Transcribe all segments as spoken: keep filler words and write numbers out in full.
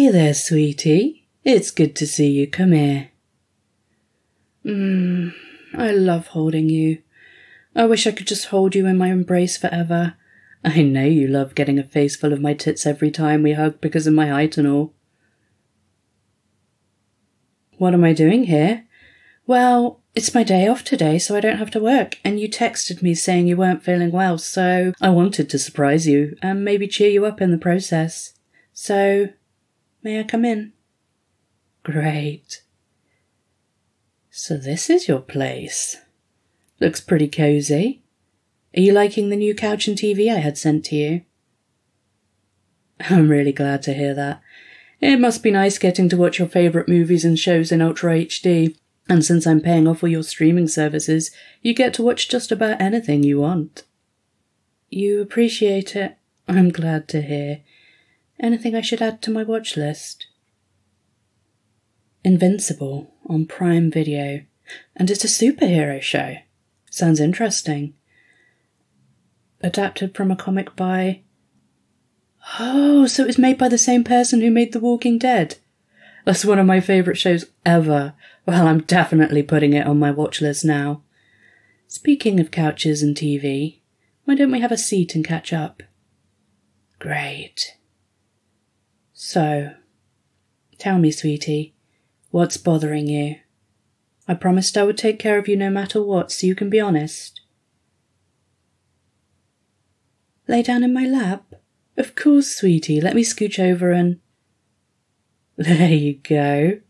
Hey there, sweetie. It's good to see you. Come here. Mmm, I love holding you. I wish I could just hold you in my embrace forever. I know you love getting a face full of my tits every time we hug because of my height and all. What am I doing here? Well, it's my day off today, so I don't have to work, and you texted me saying you weren't feeling well, so I wanted to surprise you and maybe cheer you up in the process. So, may I come in? Great. So this is your place. Looks pretty cozy. Are you liking the new couch and T V I had sent to you? I'm really glad to hear that. It must be nice getting to watch your favourite movies and shows in Ultra H D, and since I'm paying off all your streaming services, you get to watch just about anything you want. You appreciate it? I'm glad to hear. Anything I should add to my watch list? Invincible on Prime Video, and it's a superhero show. Sounds interesting. Adapted from a comic by... Oh, so it was made by the same person who made The Walking Dead. That's one of my favourite shows ever. Well, I'm definitely putting it on my watch list now. Speaking of couches and T V, why don't we have a seat and catch up? Great. So, tell me, sweetie, what's bothering you? I promised I would take care of you no matter what, so you can be honest. Lay down in my lap? Of course, sweetie. Let me scooch over and... There you go.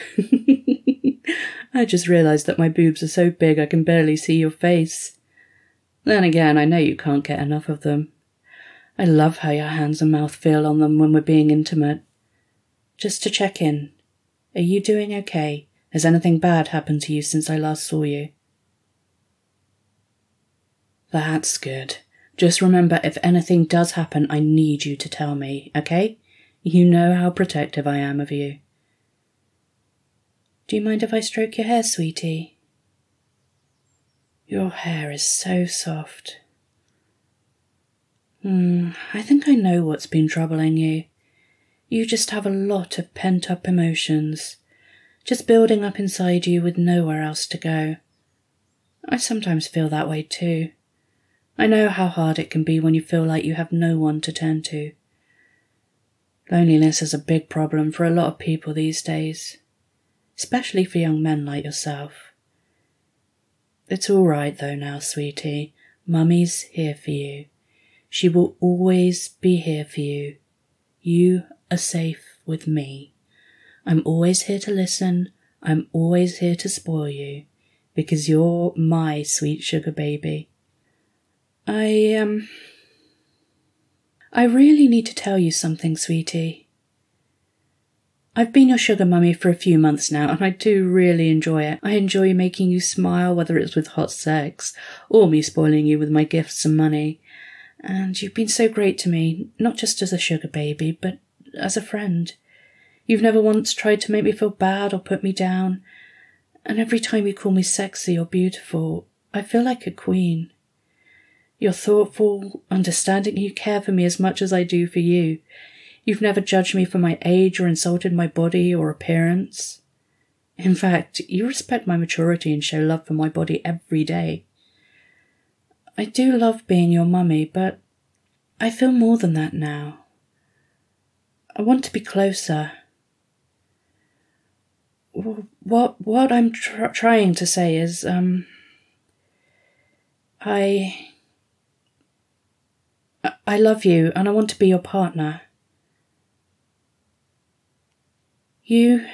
I just realised that my boobs are so big I can barely see your face. Then again, I know you can't get enough of them. I love how your hands and mouth feel on them when we're being intimate. Just to check in. Are you doing okay? Has anything bad happened to you since I last saw you? That's good. Just remember, if anything does happen, I need you to tell me, okay? You know how protective I am of you. Do you mind if I stroke your hair, sweetie? Your hair is so soft. Hmm, I think I know what's been troubling you. You just have a lot of pent-up emotions, just building up inside you with nowhere else to go. I sometimes feel that way too. I know how hard it can be when you feel like you have no one to turn to. Loneliness is a big problem for a lot of people these days, especially for young men like yourself. It's all right though now, sweetie. Mummy's here for you. She will always be here for you. You are safe with me. I'm always here to listen. I'm always here to spoil you, because you're my sweet sugar baby. I, um... I really need to tell you something, sweetie. I've been your sugar mummy for a few months now, and I do really enjoy it. I enjoy making you smile, whether it's with hot sex, or me spoiling you with my gifts and money. And you've been so great to me, not just as a sugar baby, but as a friend. You've never once tried to make me feel bad or put me down. And every time you call me sexy or beautiful, I feel like a queen. You're thoughtful, understanding, you care for me as much as I do for you. You've never judged me for my age or insulted my body or appearance. In fact, you respect my maturity and show love for my body every day. I do love being your mummy, but I feel more than that now. I want to be closer. What, what I'm tr- trying to say is, um, I... I love you, and I want to be your partner. You...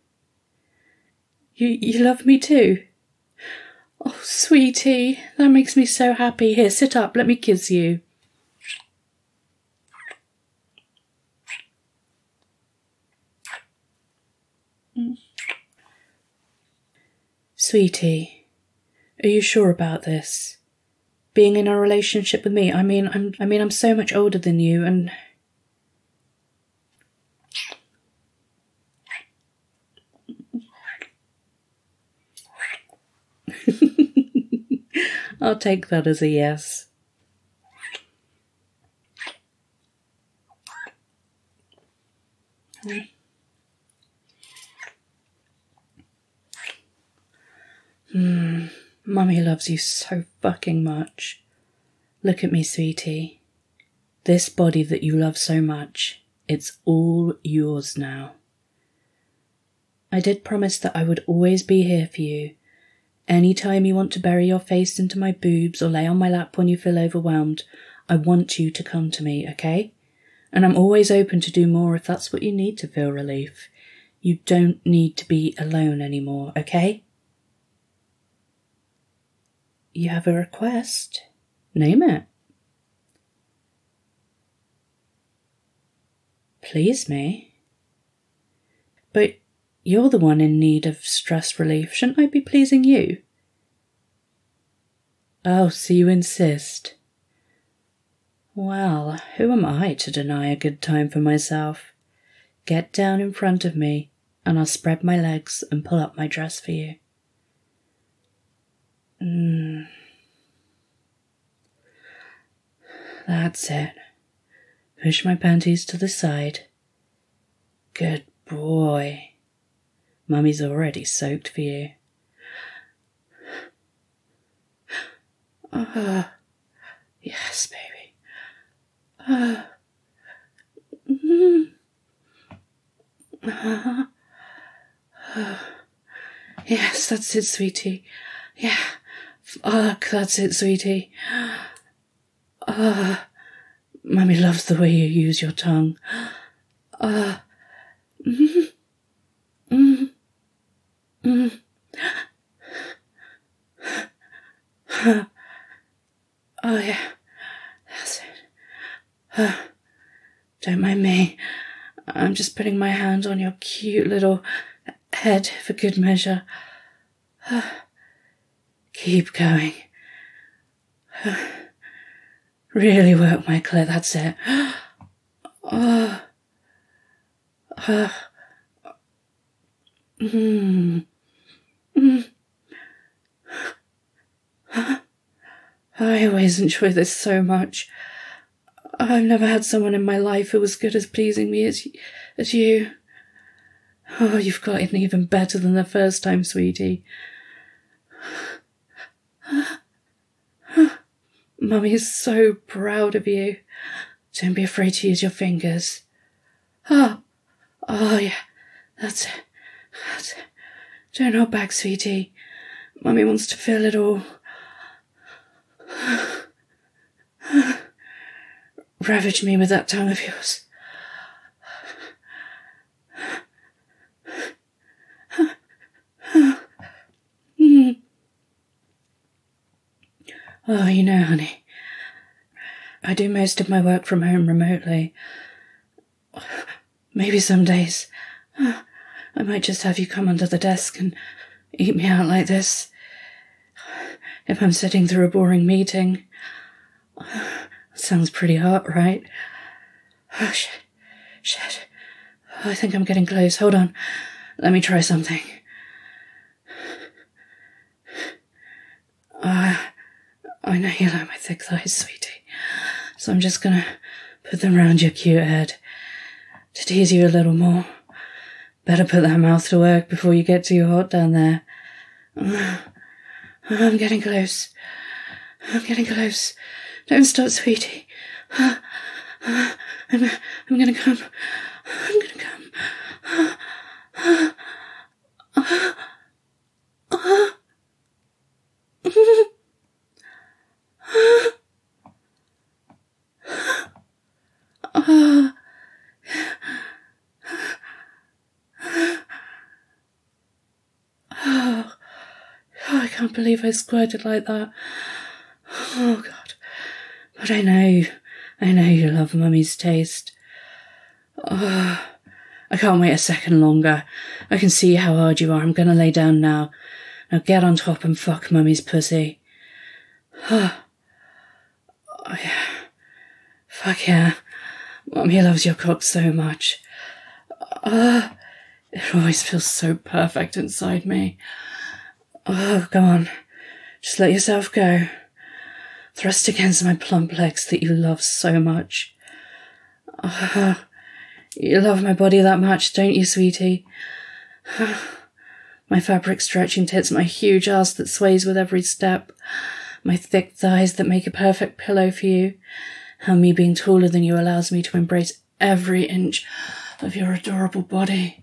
You, you love me too? Oh, sweetie, that makes me so happy. Here, sit up, let me kiss you. Mm. Sweetie, are you sure about this? Being in a relationship with me, I mean, I'm, I mean, I'm so much older than you, and... I'll take that as a yes. Mm, Mummy loves you so fucking much. Look at me, sweetie. This body that you love so much, it's all yours now. I did promise that I would always be here for you. Any time you want to bury your face into my boobs or lay on my lap when you feel overwhelmed, I want you to come to me, okay? And I'm always open to do more if that's what you need to feel relief. You don't need to be alone anymore, okay? You have a request? Name it. Please me. But you're the one in need of stress relief. Shouldn't I be pleasing you? Oh, so you insist. Well, who am I to deny a good time for myself? Get down in front of me, and I'll spread my legs and pull up my dress for you. Mm. That's it. Push my panties to the side. Good boy. Mummy's already soaked for you. Ah, yes, baby. Ah. Mm. Ah. Ah. Yes, that's it, sweetie. Yeah. Fuck, that's it, sweetie. Ah. Mummy loves the way you use your tongue. Ah. Mm. Mm. Mm. Oh, yeah. That's it. Uh, don't mind me. I'm just putting my hand on your cute little head for good measure. Uh, keep going. Uh, really work my clit, that's it. Oh. Uh, mm. Mm. I always enjoy this so much. I've never had someone in my life who was good as pleasing me as, as you. Oh, you've got it even better than the first time, sweetie. Mummy is so proud of you. Don't be afraid to use your fingers. Oh, oh yeah, that's it. That's it. Don't hold back, sweetie. Mummy wants to feel it all. Ravage me with that tongue of yours. Oh, you know, honey, I do most of my work from home remotely. Maybe some days I might just have you come under the desk and eat me out like this. If I'm sitting through a boring meeting. Sounds pretty hot, right? Oh, shit. Shit. Oh, I think I'm getting close. Hold on. Let me try something. Ah. Uh, I know you like my thick thighs, sweetie, so I'm just gonna put them round your cute head to tease you a little more. Better put that mouth to work before you get too hot down there. I'm getting close. I'm getting close. Don't stop, sweetie. I'm, I'm gonna come. I'm gonna come. Oh, oh, I can't believe I squirted like that. Oh, God. But I know, I know you love Mummy's taste. Oh, I can't wait a second longer. I can see how hard you are. I'm gonna lay down now. Now get on top and fuck Mummy's pussy. Oh, oh yeah. Fuck yeah. Mummy loves your cock so much. Oh, it always feels so perfect inside me. Oh, go on. Just let yourself go. Thrust against my plump legs that you love so much. Oh, you love my body that much, don't you, sweetie? My fabric stretching tits, my huge ass that sways with every step, my thick thighs that make a perfect pillow for you. How me being taller than you allows me to embrace every inch of your adorable body.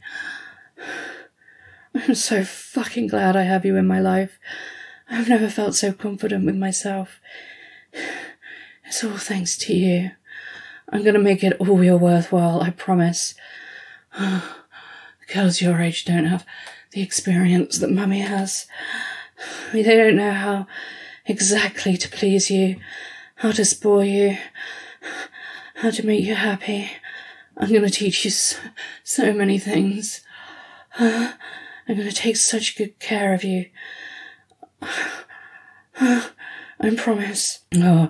I'm so fucking glad I have you in my life. I've never felt so confident with myself. It's all thanks to you. I'm gonna make it all your worthwhile, I promise. Girls your age don't have the experience that Mummy has. They don't know how exactly to please you, how to spoil you, how to make you happy. I'm going to teach you so, so many things. I'm going to take such good care of you. I promise. Oh.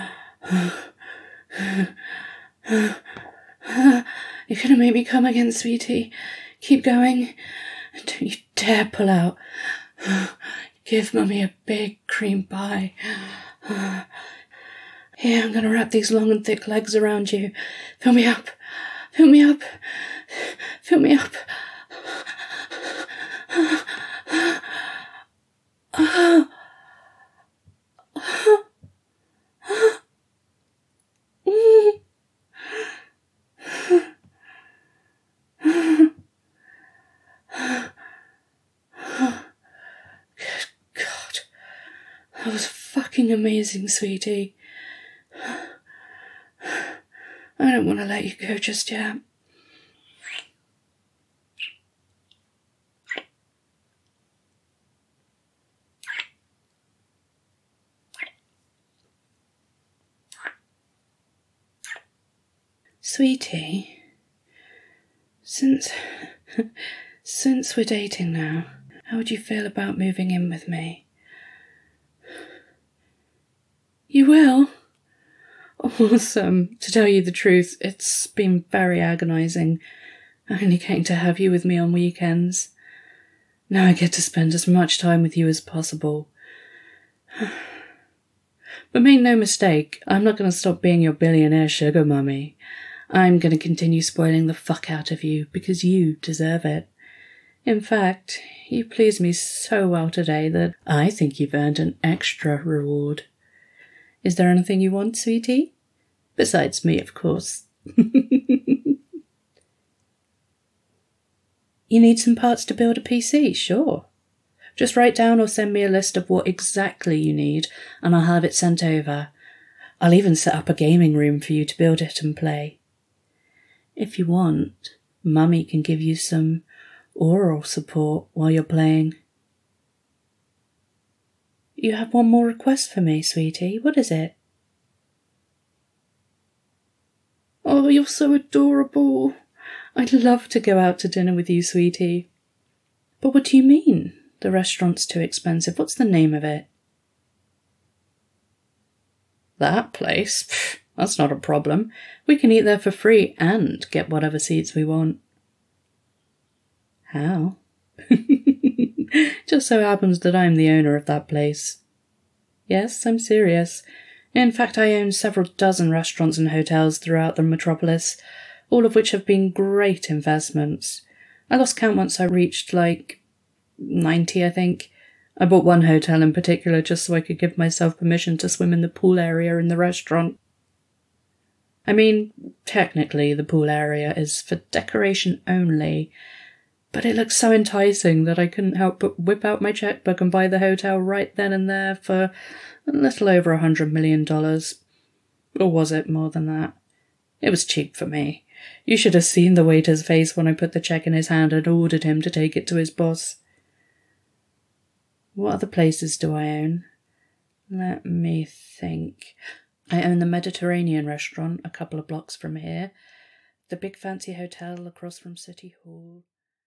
You're going to make me come again, sweetie. Keep going. Don't you dare pull out. Give Mummy a big cream pie. Here, I'm going to wrap these long and thick legs around you. Fill me up. Fill me up. Fill me up. That was fucking amazing, sweetie. I don't want to let you go just yet. Sweetie, since, since we're dating now, how would you feel about moving in with me? You will? Awesome. To tell you the truth, it's been very agonising, only getting to have you with me on weekends. Now I get to spend as much time with you as possible. But make no mistake, I'm not going to stop being your billionaire sugar mummy. I'm going to continue spoiling the fuck out of you because you deserve it. In fact, you pleased me so well today that I think you've earned an extra reward. Is there anything you want, sweetie? Besides me, of course. You need some parts to build a P C? Sure. Just write down or send me a list of what exactly you need, and I'll have it sent over. I'll even set up a gaming room for you to build it and play. If you want, Mummy can give you some oral support while you're playing. You have one more request for me, sweetie. What is it? Oh, you're so adorable. I'd love to go out to dinner with you, sweetie. But what do you mean? The restaurant's too expensive. What's the name of it? That place? Pfft, that's not a problem. We can eat there for free and get whatever seats we want. How? Just so happens that I'm the owner of that place. Yes, I'm serious. In fact, I own several dozen restaurants and hotels throughout the metropolis, all of which have been great investments. I lost count once I reached, like, ninety, I think. I bought one hotel in particular just so I could give myself permission to swim in the pool area in the restaurant. I mean, technically the pool area is for decoration only, but it looks so enticing that I couldn't help but whip out my checkbook and buy the hotel right then and there for a little over a hundred million dollars. Or was it more than that? It was cheap for me. You should have seen the waiter's face when I put the check in his hand and ordered him to take it to his boss. What other places do I own? Let me think. I own the Mediterranean restaurant a couple of blocks from here, the big fancy hotel across from City Hall.